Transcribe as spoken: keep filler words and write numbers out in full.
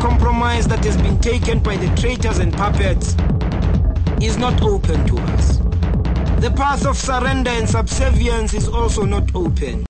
compromise that has been taken by the traitors and puppets is not open to us. The path of surrender and subservience is also not open.